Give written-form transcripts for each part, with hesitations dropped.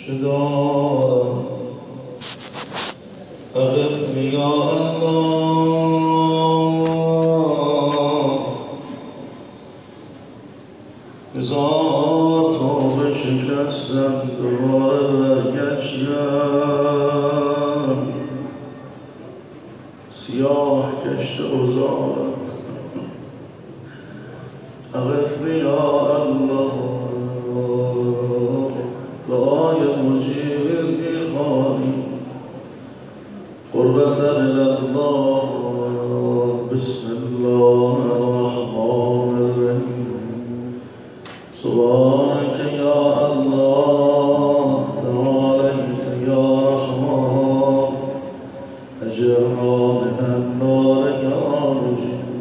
دارم اغثنی یا الله. هزار توبه شکستم دوباره برگشتم، سیاه کشت اوزارم اغثنی یا الله. دعای مجیر میخوانی قربت الله. بسم الله الرحمن الرحیم. سبحانك یا الله تعالیت یا رحمان اجرنا من النار یا رجیم.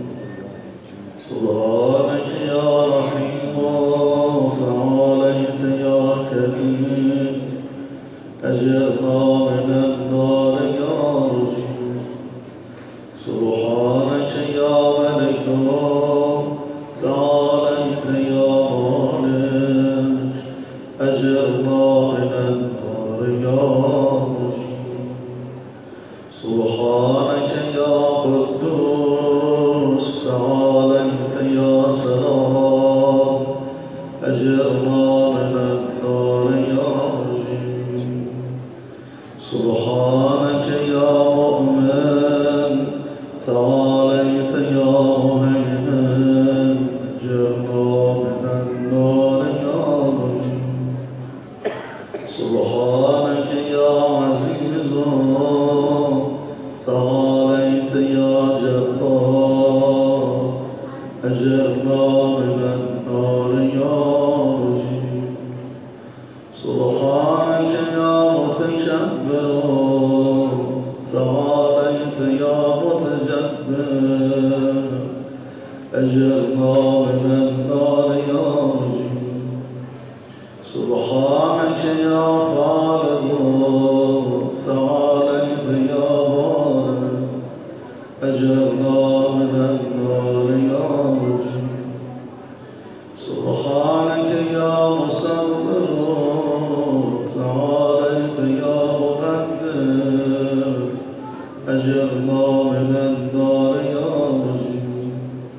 سبحانك یا رحیم تعالیت یا کریم اجرنا من النار یا رجیم. سبحانك یا ملک تعالیت یا مالک اجرنا من النار یا رجیم. سبحانك یا قدوس تعالیت یا سلام اجرنا من النار یا رجیم. سبحانك یا مؤمن تعالیت یا مهیمن اجرنا من النار یا رجیم. سبحانك یا عزیز تعالیت یا جبار اجرنا من النار یا رجیم. سبحانك یا متکبر تعالیت یا متجبر اجرنا من النار یا رجیم. سبحانك یا خالق تعالیت یا بارئ اجرنا من النار یا رجیم. سبحانك یا مصور تعالیت یا مقدر اجرنا من النار یا رجیم.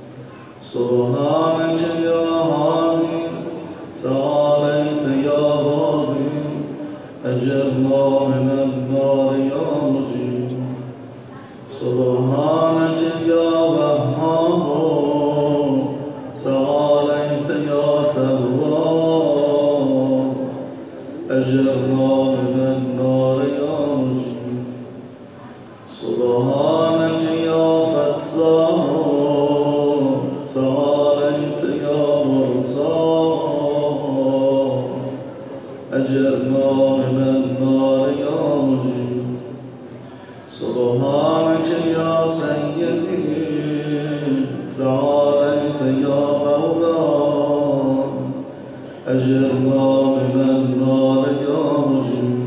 سبحانك یا هادی تعالیت یا باقی اجرنا من النار یا رجیم. سبحانك یا وهاب تعالیت یا تواب اجرنا من النار یا رجیم. سبحانك یا فتاح تعالیت یا مرتاح اجرنا من النار یا رجیم. سبحانك یا سیدی تعالیت یا مولا اجرنا من النار یا رجیم.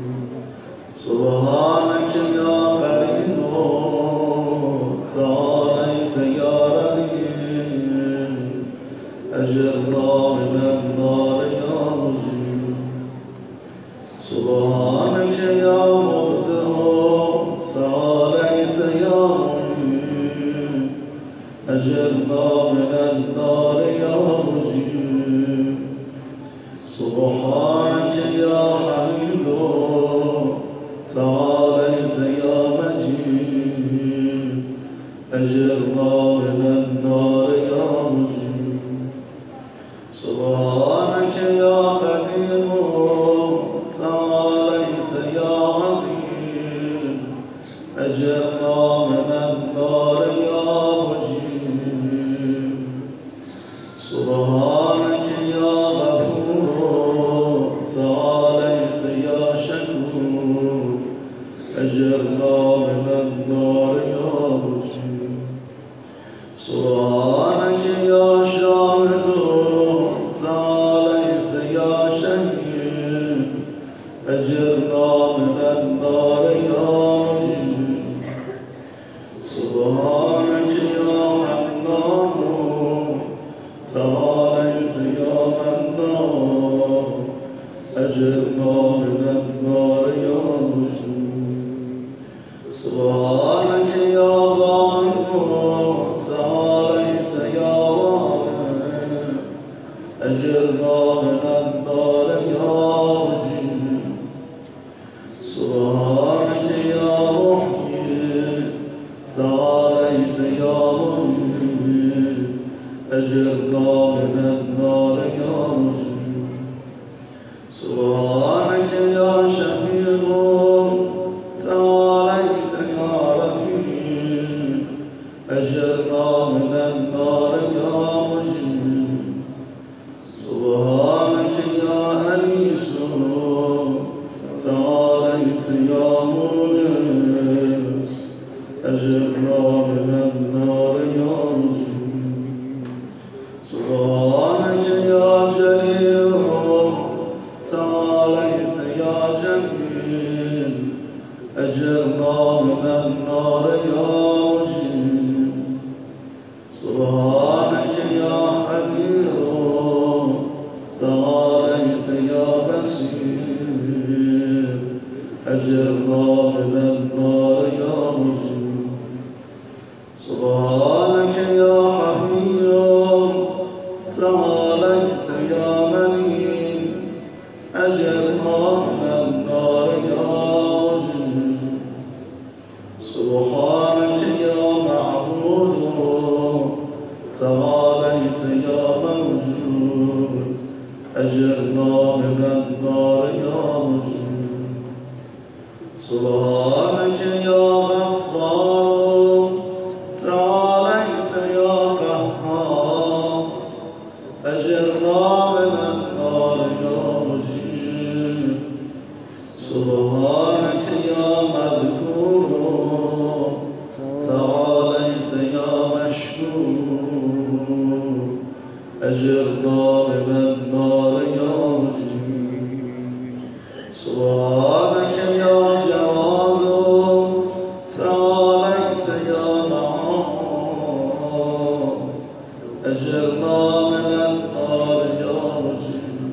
سبحانك یا قریب تعالیت یا رحیم اجرنا من النار یا رجیم. سبحانك یا مقدر تعالیت یا معین اجرنا من النار یا رجیم. سبحانك یا حمید تعالیت یا مجید اجرنا من النار یا رجیم. سبحانك یا قدیم تعالیت یا علیم اجرنا من النار یا رجیم. سبحانك یا غفور تعالیت یا شکور اجرنا من النار یا رجیم. سبحانك یا شاهد تعالیت یا شهید اجرنا من النار یا رجیم. سبحانك یا حنان تعالیت یا منان أجل أجرنا من النار يا مجيب سبحانك يا باعث تعاليت يا وارث أجرنا من النار يا مجيب سبحانك يا محيي تعاليت يا مميت أجرنا من النار يا مجيب سبحانك يا شفيع تعاليت يا رفيق أجرنا من النار يا مجيب سبحانك يا أنيس تعاليت يا مونس أجرنا من النار يا مجيب سبحانك يا جليل تعاليت يا جميل أجرنا من النار يا مجيب سبحانك يا خبير تعاليت يا بصير أجرنا من النار يا مجيب سبحانك يا حفي تعاليت يا منين أجرنا من النار يا مجيب سبحانك يا معبود تعاليت يا موجود أجرنا من النار يا مجيب سبحانك يا غفار تعاليت يا قهار أجرنا من النار يا مجيب سبحانك يا مذكور تعاليت يا مشكور أجرنا من النار يا مجيب سبحانك يا جواد تعاليت يا معاد أجرنا من النار يا مجيب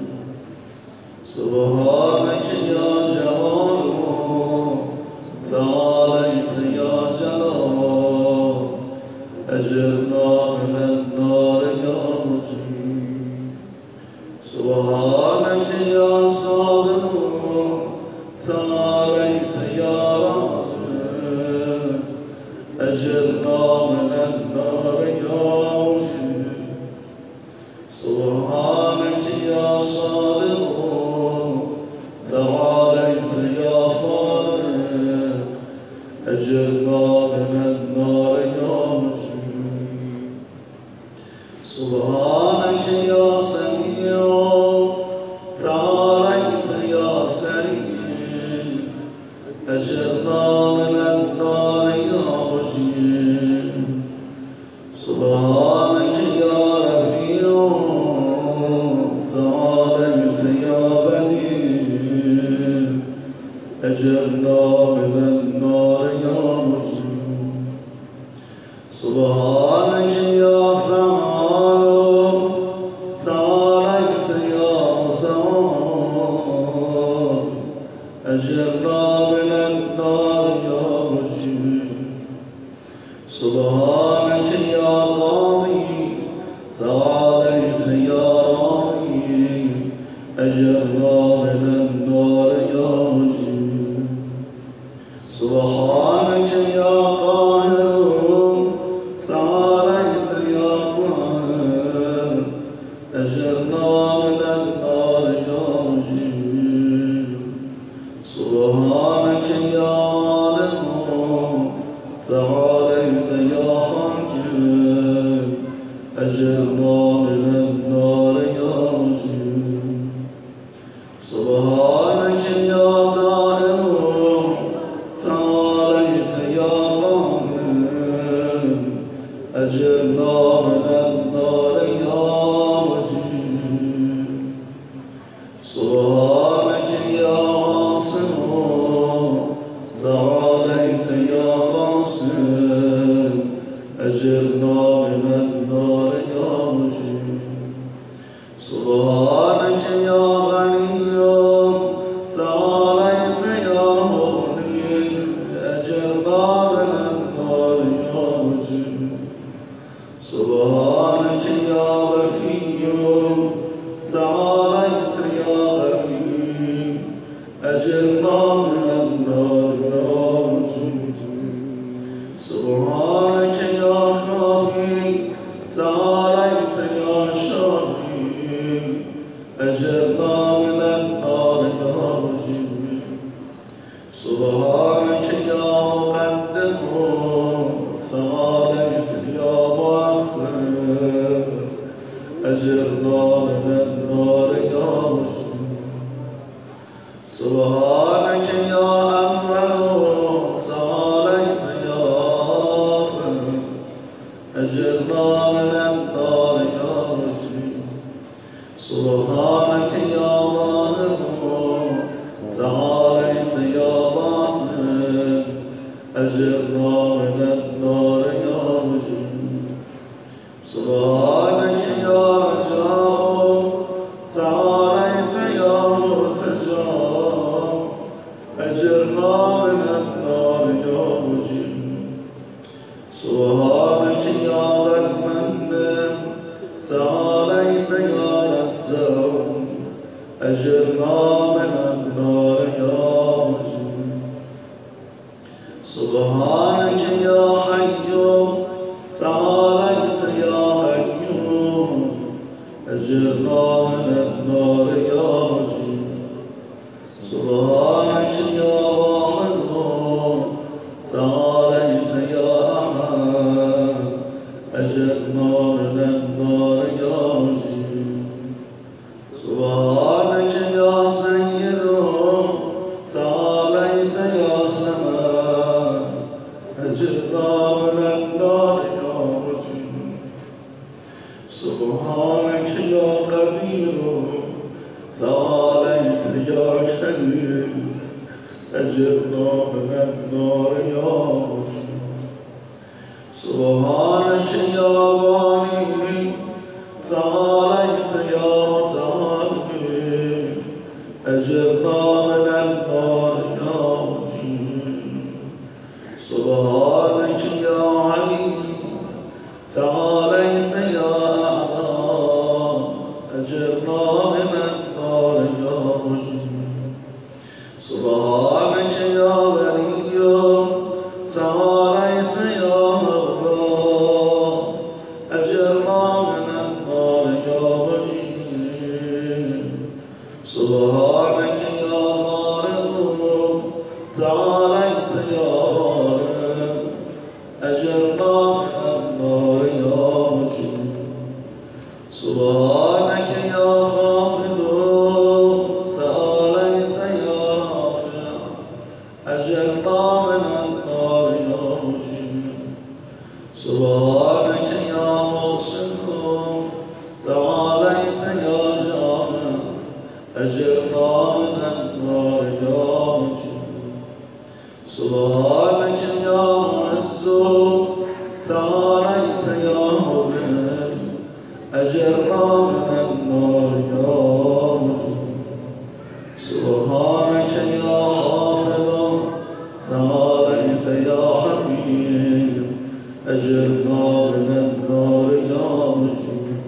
سبحانك يا جمال تعاليت يا جلال أجرنا من النار يا مجيب سبحانك يا صادق تعاليت يا رازق أجرنا من النار يا مجيب سبحانك يا صادق تعاليت يا فارق أجرنا من النار يا مجيب سبحانك يا سميع تعاليت يا سريع أجرنا من النار يا مجيب سبحانك يا رفيع تعاليت يا بديع أجرنا من النار يا مجيب سبحانك يا فعال تعاليت يا متعال أجرنا من النار يا مجيب سبحانك يا قاضي تعاليت يا راضي أجرنا من النار يا مجيب سبحانك يا قاهر تعاليت يا قاهر أجرنا من النار يا مجيب سبحانك يا عالم تعاليت يا حاكم أجرنا من النار يا مجيب سبحانك يا دائم تعاليت يا قائم أجرنا من النار يا مجيب سبحانك يا عاصم تعاليت يا قاسم أجرنا من النار يا مجيب سبحانك يا غني سبحانك يا مقدم تعاليت يا مؤخر أجرنا من النار يا مجيب سبحانك يا أول تعاليت يا آخر أجرنا من النار يا مجيب سبحانك يا ظاهر تعاليت يا باطن أجرنا من النار يا مجيب سبحانك يا رجاء تعاليت يا مرتجى أجرنا من النار يا مجيب سبحانك يا ذا المن تعاليت يا متزوم أجرنا من النار يا مجيب سبحانك يا حي تعاليت يا قيوم أجرنا من النار يا مجيب سبحانك يا واحد تعاليت يا أحد أجرنا من النار يا مجيب سبحانك يا سيد تعاليت يا سماء أجرنا من النار يا مجيب سبحانك يا قدير تعاليت يا كريم أجرنا من النار يا مجيب سبحانك يا باني تعاليت يا متعالي أجرنا من النار يا مجيب سبحانك يا علي تعاليت يا أعلى أجرنا من النار يا مجيب سبحانك يا ولي تعاليت يا مولى أجرنا من النار يا مجيب سبحانك يا بارئ تعاليت يا بارئ أجرنا من النار يا مجيب سبحانك يا خافض تعاليت يا رافع أجرنا من النار يا مجيب سبحانك يا محسن تعاليت يا جامع أجرنا من النار يا مجيب سبحانك يا معز تعاليت يا مذل أجرنا من النار يا مجيب سبحانك يا حافظ تعاليت يا حفيظ أجرنا من النار يا مجيب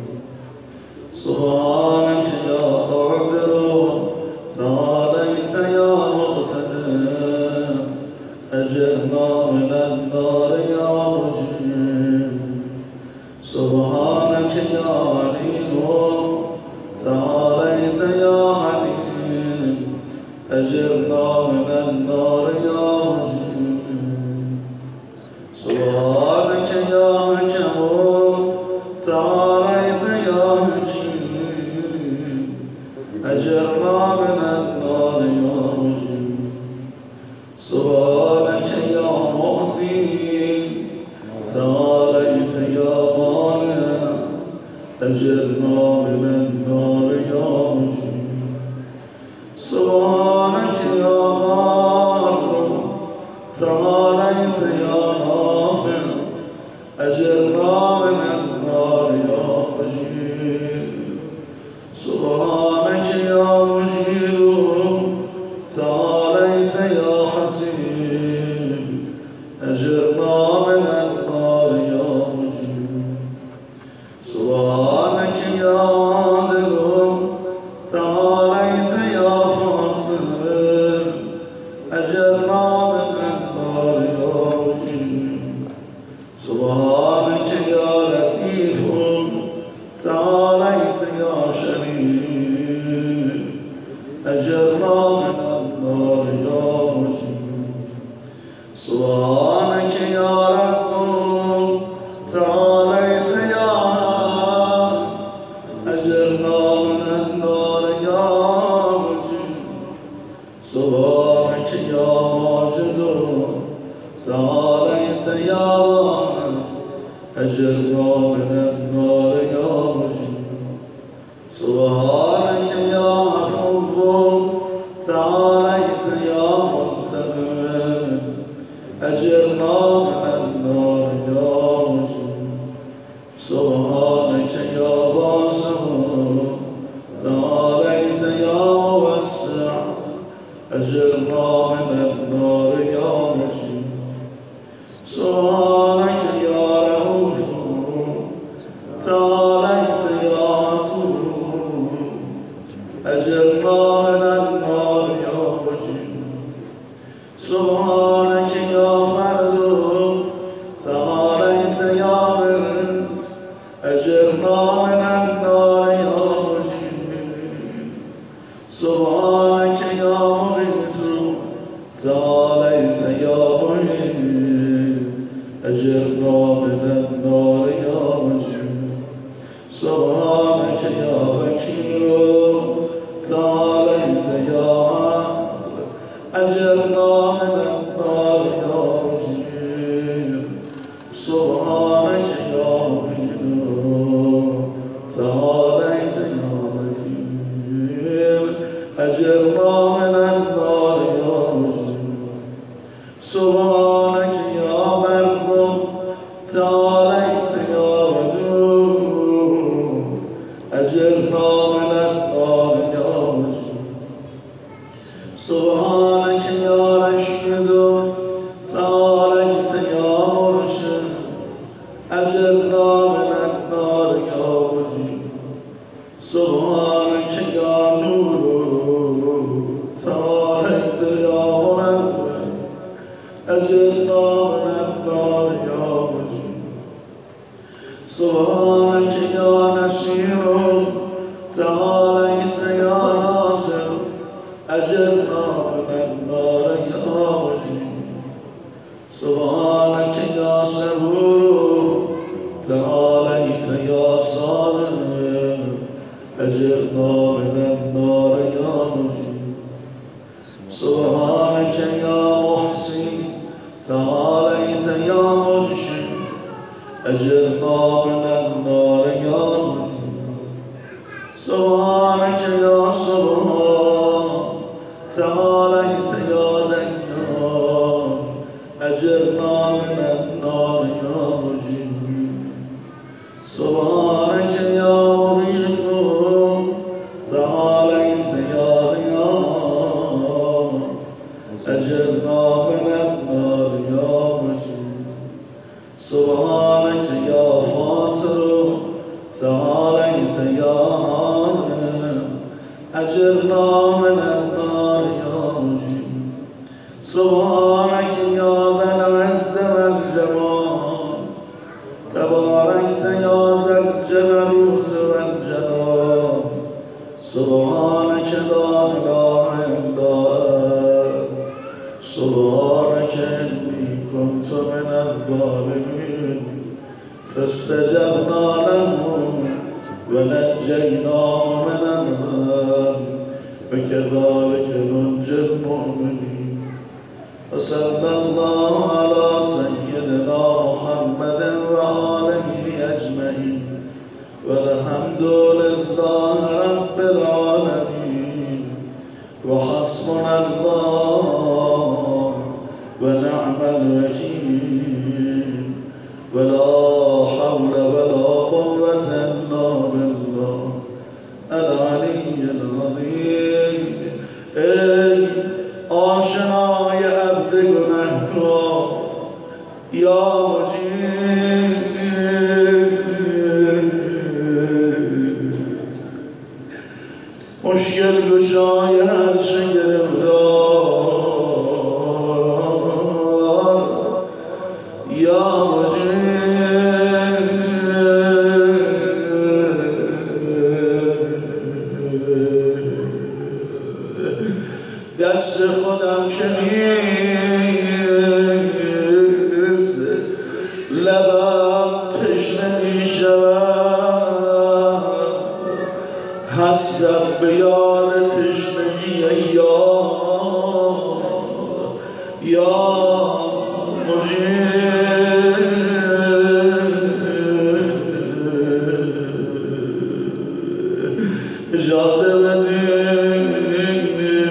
سبحانك يا قادر تعاليت يا مقتدر أجرنا من النار يا مجيب سبحانك يا عليم تعاليت يا عليم أجرنا من النار يا مجيب سبحانك يا حكم تعاليت يا حكيم أجرنا من النار يا مجيب سبحانك يا معطي تعاليت يا مانع أجرنا من النار يا مجيب سبحانك يا غار تعاليت يا نافع أجرنا من النار يا مجيب سبحانك يا مجيد تعاليت يا حسيب أجرنا من النار يا مجيب سبحانك يا عادل تعاليت يا فاصل أجرنا من النار يا مجيب سبحانك يا لطيف تعاليت يا شريف أجرنا من النار يا مجيب سبحانك يا رب تعاليت يا أجرنا من النار يا مجيد سبحانك يا ماجد تعاليت يا أجرنا من النار يا مجيد سبحانك يا عفو تعاليت يا منتقم أجرنا من النار يا مجيد سبحانك يا باسم تعاليت يا موسع أجرنا من النار يا مجيد سبحانك يا رؤوف تعاليت يا عفو أجرنا من النار يا مجيد سبحانك يا فرد تعاليت يا من أجرنا من النار يا مجيد سبحانك يا مغيث تعاليت يا مغيث أجرنا من النار يا مجيد سبحانك يا وكيل تعاليت يا عادل أجرنا من النار يا مجيد سبحانك يا مبين تعاليت يا متين أجرنا من النار يا مجيد سبحانك يا بر تعاليت يا ودود أجرنا من النار يا مجيد سبحانك يا رشيد تعاليت يا مرشد أجرنا من النار يا مجيد سبحانك يا نور تعاليت يا منور أجرنا من النار يا مجيد سبحانك يا نصير تعاليت يا ناصر أجرنا من النار يا مجيد سبحانك يا صبور تعاليت يا صابر أجرنا من النار يا مجيد سبحانك يا محسن تعاليت يا مرشد أجرنا من النار يا مجيد سبحانك يا سبحان تعاليت يا ديان أجرنا من النار يا مجيد سبحانك يا مغيث تعاليت يا غياث أجرنا من النار يا مجيد سبحانك يا فاطر تعاليت يا عالم أجرنا من النار يا مجيد سبحانك يا ذا العز والجمال تباركت يا ذا الجبروت والجلال سبحانك لا إله إلا أنت سبحانك إني كنت من الظالمين فاستجبنا له ونجيناه من الغم وكذلك ننجي المؤمنين وصلى الله على سيدنا محمد وآله أجمعين والحمد لله رب العالمين وحسبنا الله ونعم الوكيل ولا حول ولا قوة إلا بالله العلی العظیم. ای آشنای عبد گنهکار یا مجید، مشکل گشای هر چه گرفتار یا مجید، دست خودم که نیست لبم تشنه می شود حسرت به یار تشنگی یا مجید اجازه بدید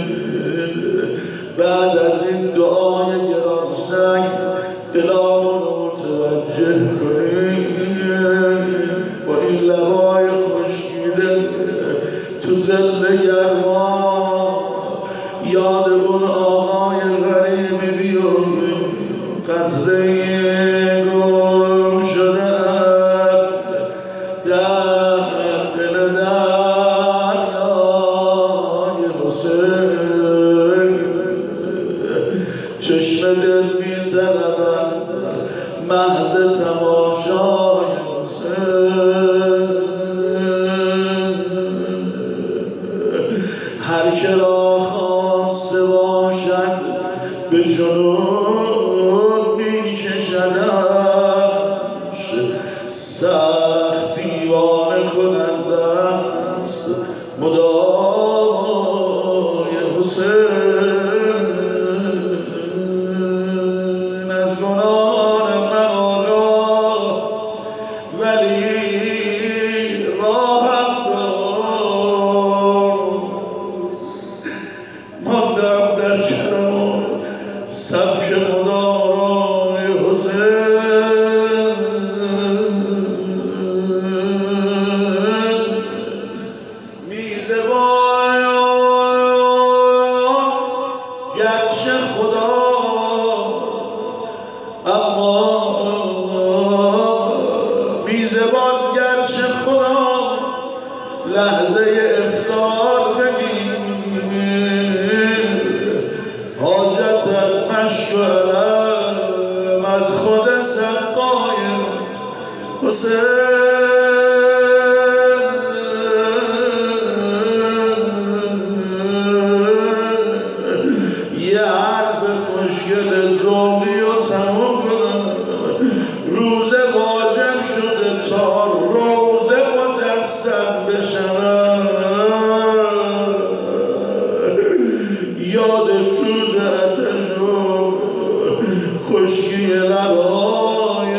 بعد از این دعای گرانسنگ دلامون متوجه کنید با این لبای خشکیده تو ظل گرما یاد اون آقای غریبی بیاریم قطره گم شده در دل دریای حسین چشم دل میزند محض تماشای حسین هر که را خواسته باشد به جنون می کشدش سخت دیوانه کننده است مدامای حسین از گناهان من آگاه ولی راهم ماندم در کرم و سبک مدارای حسین میزبان گرچه خدا اما میزبان گرچه خدا لحظه افطار بگیر حاجت از مشک و علم از خود سقای حسین یه حرف خوشگل ذوقی و تموم کنم روزه واجب شده تا روزه مجسد بشم یاد سوز آتش و خشکی لبهای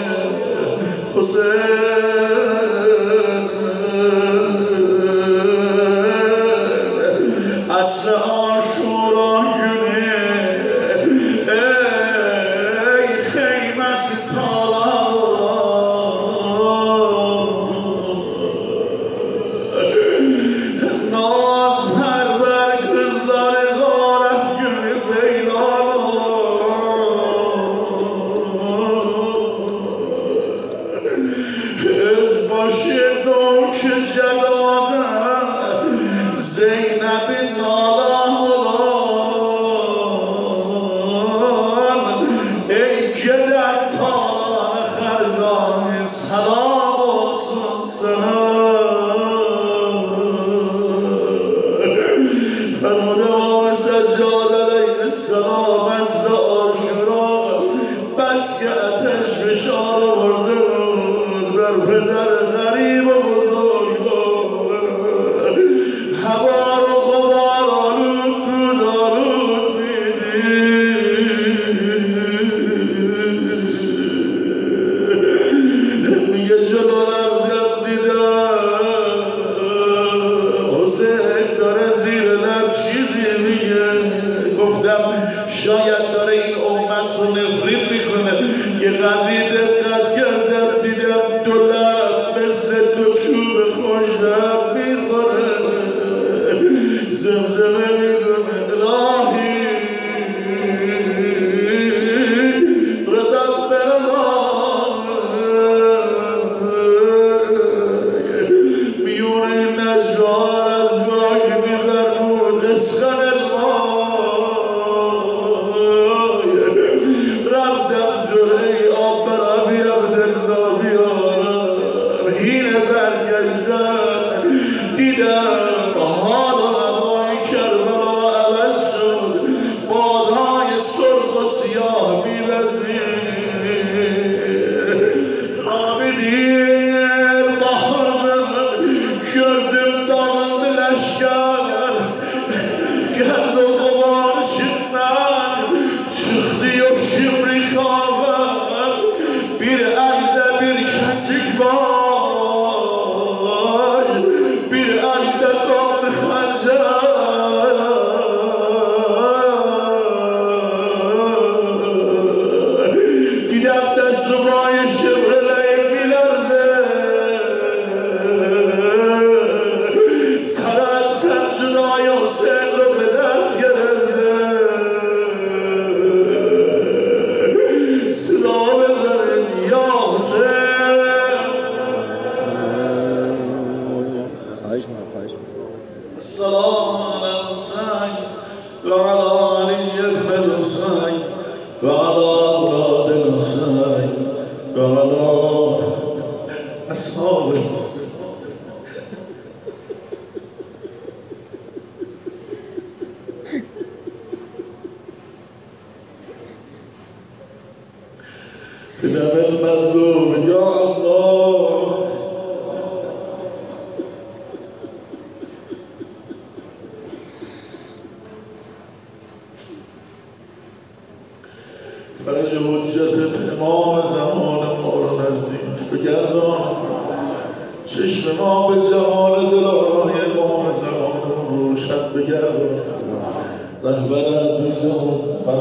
حسین اصل عاشورا günü ey خیمesi talan naz perver kızları garet günü beylan özbaşı doğuşu celade Zeynep'in nalan olan ey ceder talanı hergani selam olsun sana فرموده امام سجاد علیه السلام اصل عاشورا بس که آتش فشار آورده بود بر پدر غریب و بزرگوار هوا رو غبار آلود بود آلود میگه جلو رفتم دیدم حسین داره زیر لب چیزی میگه گفتم شاید داره این امت رو نفرین میکنه یه قدری دقت کردم دیدم دو لب مثل دو چوب خوش لب میخوره زمزمه میکنه الهی ردم برنام میونه این نجوار از گاهی میبرمود اسخن المای رفتم جرعه آب برا بیام دللا بیارم هینه برگشتم دیدم حال و هوای کربلا باش bir اندکان خنجر دیدم دست و پای شبرلای میلرزه سر از تن جدای حسین رو به دست گرفته صدا بزنید یا حسین السلام على الحسين وعلى علي بن الحسين وعلى أولاد الحسين وعلى أصحاب الحسين بدم المظلوم يا الله فرج حجتت امام زمان ما رو نزدیک بگردان چشم ما به جمال دلارای امام زمانمون روشن بگردان رهبر عزیزمون